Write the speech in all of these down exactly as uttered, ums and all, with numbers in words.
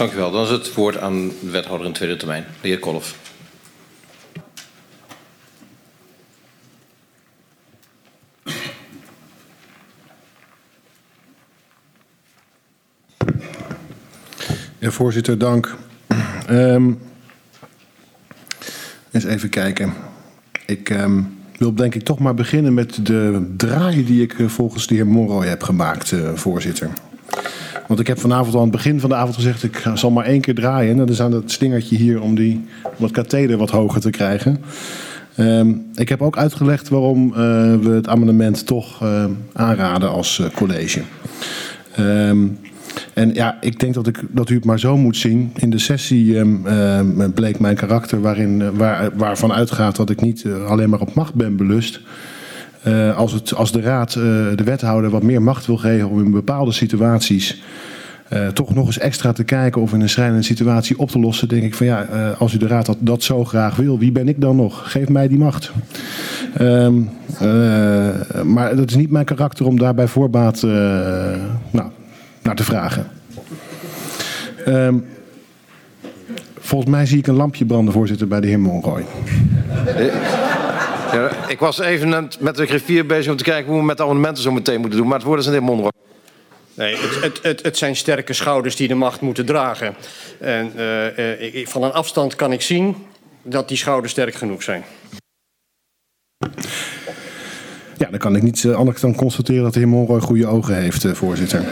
Dank u wel. Dan is het woord aan de wethouder in tweede termijn, de heer Kolff. Ja, voorzitter, dank. Um, eens even kijken. Ik um, wil denk ik toch maar beginnen met de draai die ik uh, volgens de heer Monroy heb gemaakt, uh, voorzitter. Want ik heb vanavond al aan het begin van de avond gezegd, ik zal maar één keer draaien. En dat is aan het slingertje hier om, die, om het katheder wat hoger te krijgen. Um, ik heb ook uitgelegd waarom uh, we het amendement toch uh, aanraden als uh, college. Um, En ja, ik denk dat, ik, dat u het maar zo moet zien. In de sessie um, uh, bleek mijn karakter waarin, uh, waar, waarvan uitgaat dat ik niet uh, alleen maar op macht ben belust. Uh, als, het, als de raad uh, de wethouder wat meer macht wil geven om in bepaalde situaties uh, toch nog eens extra te kijken of in een schrijnende situatie op te lossen, denk ik van ja, uh, als u de raad dat, dat zo graag wil, wie ben ik dan nog? Geef mij die macht. Um, uh, maar dat is niet mijn karakter om daar bij voorbaat uh, nou, naar te vragen. Um, volgens mij zie ik een lampje branden, voorzitter, bij de heer Monroy. Ja, ik was even met de griffier bezig om te kijken hoe we met de amendementen zo meteen moeten doen. Maar het woord is aan de heer Monroy. Nee, het, het, het, het zijn sterke schouders die de macht moeten dragen. En uh, uh, van een afstand kan ik zien dat die schouders sterk genoeg zijn. Ja, dan kan ik niet uh, anders dan constateren dat de heer Monroy goede ogen heeft, uh, voorzitter.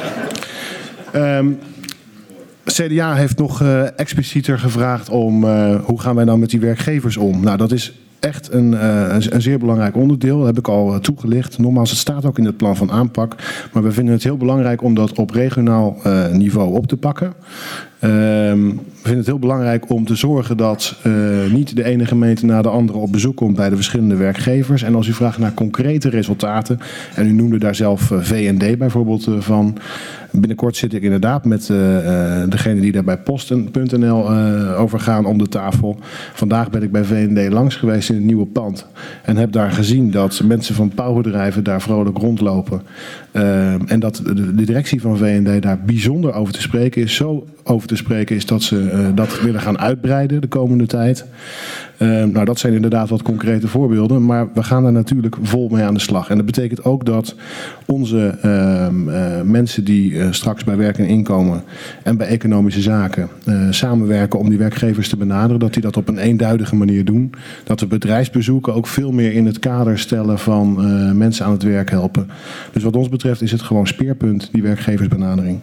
Um, C D A heeft nog uh, explicieter gevraagd om uh, hoe gaan wij nou met die werkgevers om. Nou, dat is echt een, uh, een, een zeer belangrijk onderdeel. Dat heb ik al uh, toegelicht. Nogmaals, het staat ook in het plan van aanpak. Maar we vinden het heel belangrijk om dat op regionaal uh, niveau op te pakken. Um, we vinden het heel belangrijk om te zorgen dat uh, niet de ene gemeente na de andere op bezoek komt bij de verschillende werkgevers. En als u vraagt naar concrete resultaten, en u noemde daar zelf uh, V en D bijvoorbeeld uh, van. Binnenkort zit ik inderdaad met uh, uh, degene die daar bij posten punt n l uh, over gaan om de tafel. Vandaag ben ik bij V en D langs geweest in het nieuwe pand. En heb daar gezien dat mensen van bouwbedrijven daar vrolijk rondlopen. Uh, en dat de, de directie van V en D daar bijzonder over te spreken is. Zo over te spreken is dat ze uh, dat willen gaan uitbreiden de komende tijd. Uh, nou, dat zijn inderdaad wat concrete voorbeelden. Maar we gaan daar natuurlijk vol mee aan de slag. En dat betekent ook dat onze uh, uh, mensen die uh, straks bij werk en inkomen en bij economische zaken uh, samenwerken om die werkgevers te benaderen, dat die dat op een eenduidige manier doen. Dat we bedrijfsbezoeken ook veel meer in het kader stellen van uh, mensen aan het werk helpen. Dus wat ons betreft is het gewoon speerpunt, die werkgeversbenadering.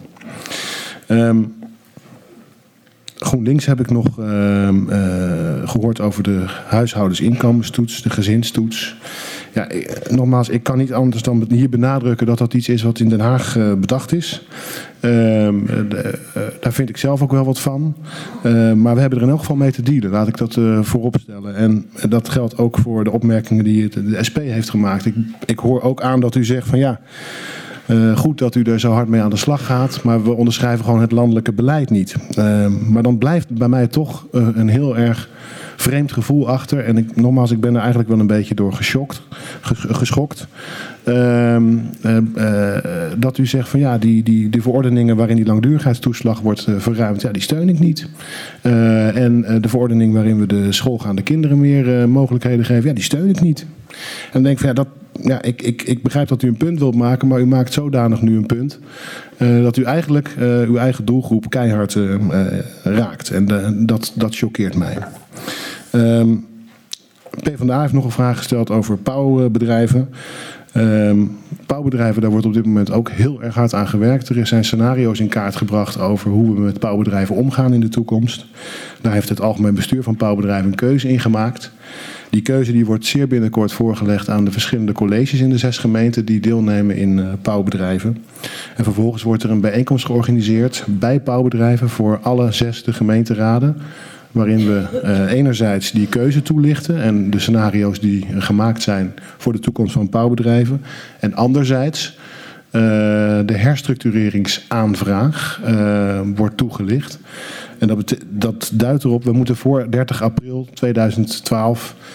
Um, GroenLinks heb ik nog uh, uh, gehoord over de huishoudensinkomenstoets, de gezinstoets. Ja, ik, nogmaals, ik kan niet anders dan hier benadrukken dat dat iets is wat in Den Haag uh, bedacht is. Uh, de, uh, daar vind ik zelf ook wel wat van. Uh, maar we hebben er in elk geval mee te dealen, laat ik dat uh, voorop stellen. En dat geldt ook voor de opmerkingen die het, de S P heeft gemaakt. Ik, ik hoor ook aan dat u zegt van ja, Uh, goed dat u er zo hard mee aan de slag gaat, maar we onderschrijven gewoon het landelijke beleid niet. Uh, maar dan blijft bij mij toch uh, een heel erg vreemd gevoel achter. En ik, nogmaals, ik ben er eigenlijk wel een beetje door geschokt, ges, geschokt. Uh, uh, uh, dat u zegt van ja, die, die, die verordeningen waarin die langdurigheidstoeslag wordt uh, verruimd, ja, die steun ik niet. Uh, en uh, de verordening waarin we de schoolgaande kinderen meer uh, mogelijkheden geven, ja, die steun ik niet. En dan denk ik van ja, dat Ja, ik, ik, ik begrijp dat u een punt wilt maken, maar u maakt zodanig nu een punt uh, dat u eigenlijk uh, uw eigen doelgroep keihard uh, uh, raakt. En uh, dat, dat choqueert mij. Um, PvdA heeft nog een vraag gesteld over pauwbedrijven. Um, pauwbedrijven, daar wordt op dit moment ook heel erg hard aan gewerkt. Er zijn scenario's in kaart gebracht over hoe we met pauwbedrijven omgaan in de toekomst. Daar heeft het Algemeen Bestuur van Pauwbedrijven een keuze in gemaakt. Die keuze die wordt zeer binnenkort voorgelegd aan de verschillende colleges in de zes gemeenten die deelnemen in uh, pauwbedrijven. En vervolgens wordt er een bijeenkomst georganiseerd bij pauwbedrijven voor alle zes de gemeenteraden. Waarin we uh, enerzijds die keuze toelichten en de scenario's die uh, gemaakt zijn voor de toekomst van pauwbedrijven. En anderzijds uh, de herstructureringsaanvraag uh, wordt toegelicht. En dat, dat duidt erop, we moeten voor dertig april tweeduizend twaalf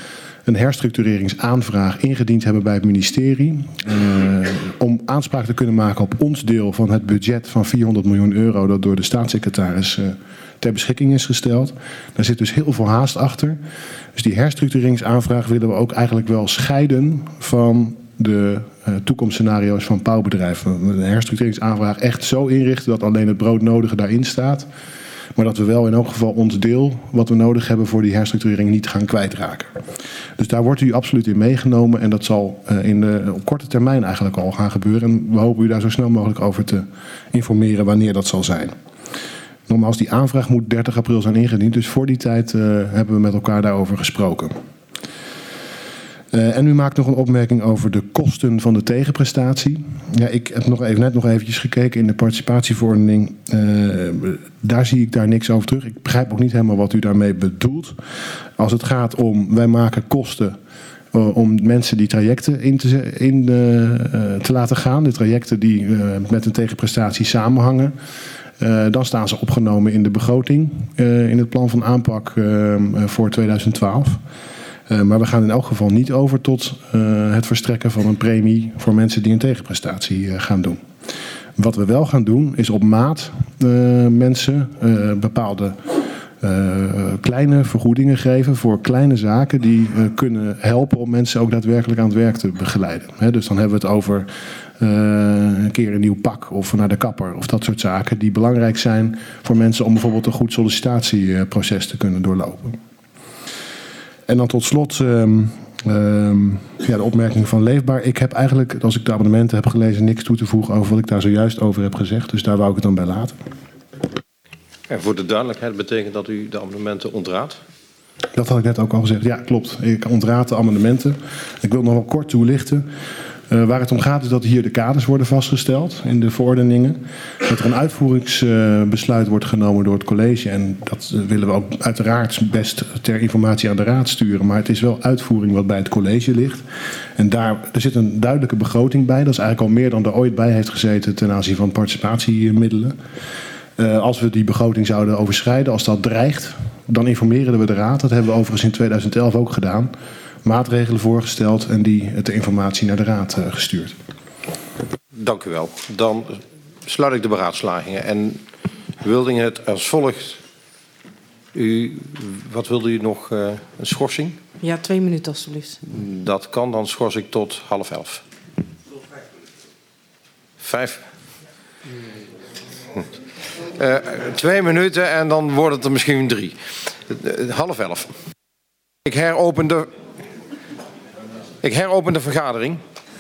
een herstructureringsaanvraag ingediend hebben bij het ministerie. Uh, om aanspraak te kunnen maken op ons deel van het budget van vierhonderd miljoen euro dat door de staatssecretaris uh, ter beschikking is gesteld. Daar zit dus heel veel haast achter. Dus die herstructureringsaanvraag willen we ook eigenlijk wel scheiden van de uh, toekomstscenario's van bouwbedrijven. Een herstructureringsaanvraag echt zo inrichten dat alleen het broodnodige daarin staat. Maar dat we wel in elk geval ons deel wat we nodig hebben voor die herstructurering niet gaan kwijtraken. Dus daar wordt u absoluut in meegenomen. En dat zal uh, in de, op korte termijn eigenlijk al gaan gebeuren. En we hopen u daar zo snel mogelijk over te informeren wanneer dat zal zijn. Nogmaals, die aanvraag moet dertig april zijn ingediend. Dus voor die tijd uh, hebben we met elkaar daarover gesproken. Uh, en u maakt nog een opmerking over de kosten van de tegenprestatie. Ja, ik heb nog even, net nog eventjes gekeken in de participatieverordening. Uh, daar zie ik daar niks over terug. Ik begrijp ook niet helemaal wat u daarmee bedoelt. Als het gaat om, wij maken kosten uh, om mensen die trajecten in te, in, uh, te laten gaan. De trajecten die uh, met een tegenprestatie samenhangen. Uh, dan staan ze opgenomen in de begroting, uh, in het plan van aanpak uh, voor tweeduizend twaalf. Uh, maar we gaan in elk geval niet over tot uh, het verstrekken van een premie voor mensen die een tegenprestatie uh, gaan doen. Wat we wel gaan doen is op maat uh, mensen uh, bepaalde uh, kleine vergoedingen geven voor kleine zaken die uh, kunnen helpen om mensen ook daadwerkelijk aan het werk te begeleiden. He, dus dan hebben we het over uh, een keer een nieuw pak of naar de kapper of dat soort zaken die belangrijk zijn voor mensen om bijvoorbeeld een goed sollicitatieproces te kunnen doorlopen. En dan tot slot um, um, ja, de opmerking van Leefbaar. Ik heb eigenlijk, als ik de abonnementen heb gelezen, niks toe te voegen over wat ik daar zojuist over heb gezegd. Dus daar wou ik het dan bij laten. En voor de duidelijkheid betekent dat u de amendementen ontraadt? Dat had ik net ook al gezegd. Ja, klopt. Ik ontraad de amendementen. Ik wil nog wel kort toelichten. Uh, waar het om gaat is dat hier de kaders worden vastgesteld in de verordeningen. Dat er een uitvoeringsbesluit uh, wordt genomen door het college. En dat uh, willen we ook uiteraard best ter informatie aan de raad sturen. Maar het is wel uitvoering wat bij het college ligt. En daar er zit een duidelijke begroting bij. Dat is eigenlijk al meer dan er ooit bij heeft gezeten ten aanzien van participatiemiddelen. Uh, als we die begroting zouden overschrijden, als dat dreigt, dan informeren we de raad. Dat hebben we overigens in tweeduizend elf ook gedaan. Maatregelen voorgesteld en die de informatie naar de raad uh, gestuurd. Dank u wel. Dan sluit ik de beraadslagingen. En Wilding het als volgt. U, wat wilde u nog? Uh, een schorsing? Ja, twee minuten alstublieft. Dat kan, dan schors ik tot half elf. Tot vijf minuten. Vijf? Uh, twee minuten en dan wordt het er misschien drie. Uh, half elf. Ik heropen de... Ik heropen de vergadering.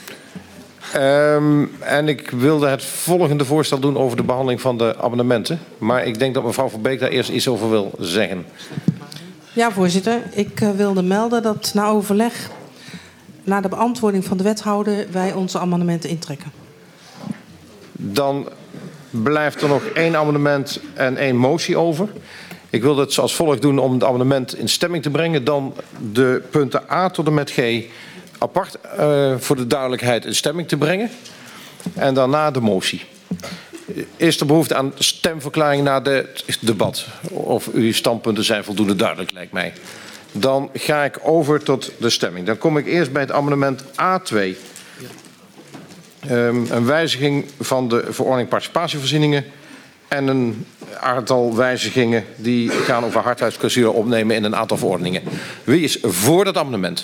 Um, en ik wilde het volgende voorstel doen over de behandeling van de amendementen. Maar ik denk dat mevrouw Van Beek daar eerst iets over wil zeggen. Ja, voorzitter. Ik uh, wilde melden dat na overleg, na de beantwoording van de wethouder, wij onze amendementen intrekken. Dan blijft er nog één amendement en één motie over. Ik wil het zoals volgt doen om het amendement in stemming te brengen. Dan de punten A tot en met G apart uh, voor de duidelijkheid in stemming te brengen. En daarna de motie. Is er behoefte aan stemverklaring na het debat? Of uw standpunten zijn voldoende duidelijk, lijkt mij. Dan ga ik over tot de stemming. Dan kom ik eerst bij het amendement A twee. Um, een wijziging van de verordening participatievoorzieningen. En een aantal wijzigingen die gaan over hardheidsclausule opnemen in een aantal verordeningen. Wie is voor dat amendement?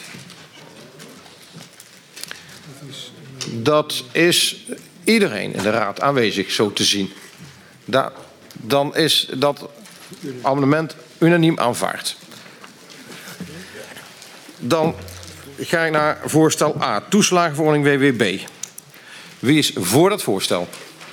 Dat is iedereen in de raad aanwezig, zo te zien. Da- dan is dat amendement unaniem aanvaard. Dan ga ik naar voorstel A. Toeslagenverordening W W B. Wie is voor dat voorstel?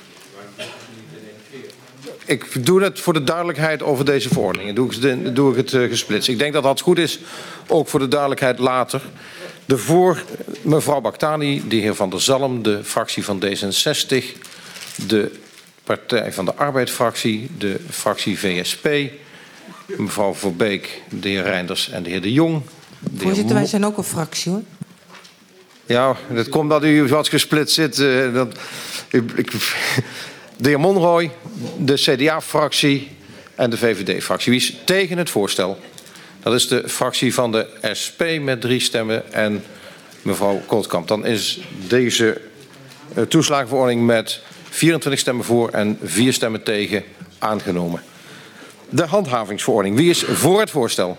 Ik doe het voor de duidelijkheid over deze verordeningen. Doe ik, doe ik het uh, gesplitst. Ik denk dat dat goed is, ook voor de duidelijkheid later. De voor mevrouw Baktani, de heer Van der Zalm, de fractie van D zesenzestig, de Partij van de Arbeid-fractie, de fractie V S P, mevrouw Verbeek, de heer Reinders en de heer De Jong. De Voorzitter, wij zijn ook een fractie, hoor. Ja, dat komt dat u wat gesplitst zit. Uh, dat, ik, ik, de heer Monroy, de C D A-fractie en de V V D-fractie. Wie is tegen het voorstel? Dat is de fractie van de S P met drie stemmen en mevrouw Kooltkamp. Dan is deze uh, toeslagenverordening met vierentwintig stemmen voor en vier stemmen tegen aangenomen. De handhavingsverordening. Wie is voor het voorstel?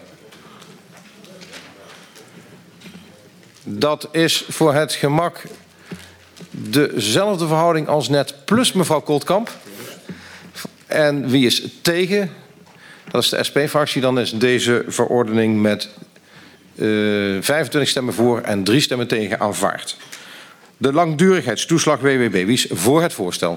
Dat is voor het gemak dezelfde verhouding als net plus mevrouw Kooltkamp. En wie is tegen? Dat is de S P-fractie. Dan is deze verordening met uh, vijfentwintig stemmen voor en drie stemmen tegen aanvaard. De langdurigheidstoeslag W W B. Wie is voor het voorstel?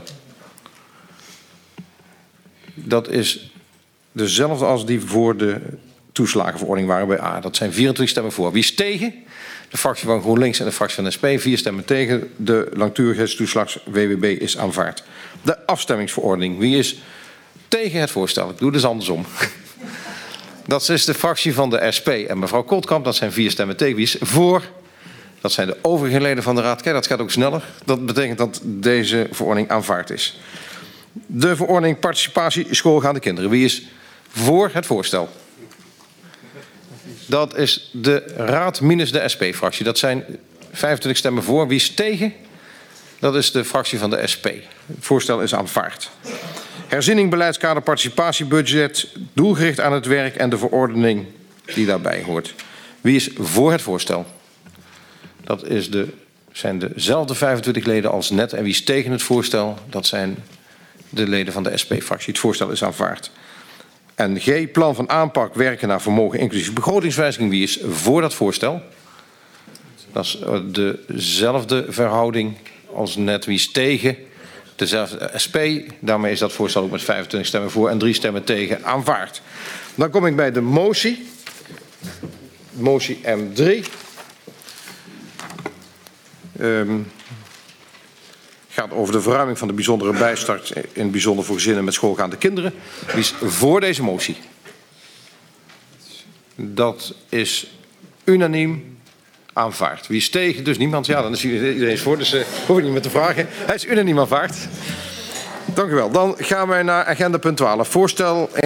Dat is dezelfde als die voor de toeslagenverordening waren bij A. Dat zijn vierentwintig stemmen voor. Wie is tegen? De fractie van GroenLinks en de fractie van de S P. Vier stemmen tegen. De langdurigheidstoeslag W W B is aanvaard. De afstemmingsverordening. Wie is tegen het voorstel? Ik doe dus andersom. Dat is de fractie van de S P en mevrouw Kooltkamp. Dat zijn vier stemmen tegen. Wie is voor? Dat zijn de overige leden van de Raad. Kijk, dat gaat ook sneller. Dat betekent dat deze verordening aanvaard is. De verordening participatie schoolgaande kinderen. Wie is voor het voorstel? Dat is de Raad minus de S P-fractie. Dat zijn vijfentwintig stemmen voor. Wie is tegen? Dat is de fractie van de S P. Het voorstel is aanvaard. Herziening beleidskader participatiebudget, doelgericht aan het werk en de verordening die daarbij hoort. Wie is voor het voorstel? Dat is de, zijn dezelfde vijfentwintig leden als net. En wie is tegen het voorstel? Dat zijn de leden van de S P-fractie. Het voorstel is aanvaard. En G, plan van aanpak werken naar vermogen inclusief begrotingswijziging. Wie is voor dat voorstel? Dat is dezelfde verhouding als net. Wie is tegen? Dezelfde S P. Daarmee is dat voorstel ook met vijfentwintig stemmen voor en drie stemmen tegen aanvaard. Dan kom ik bij de motie. Motie M drie. Um, gaat over de verruiming van de bijzondere bijstart in het bijzonder voor gezinnen met schoolgaande kinderen. Wie is voor deze motie? Dat is unaniem aanvaard. Wie is tegen? Dus niemand. Ja, dan is iedereen is voor, dus uh, hoef ik niet meer te vragen. Hij is unaniem aanvaard. Dank u wel. Dan gaan wij naar agenda punt twaalf. Voorstel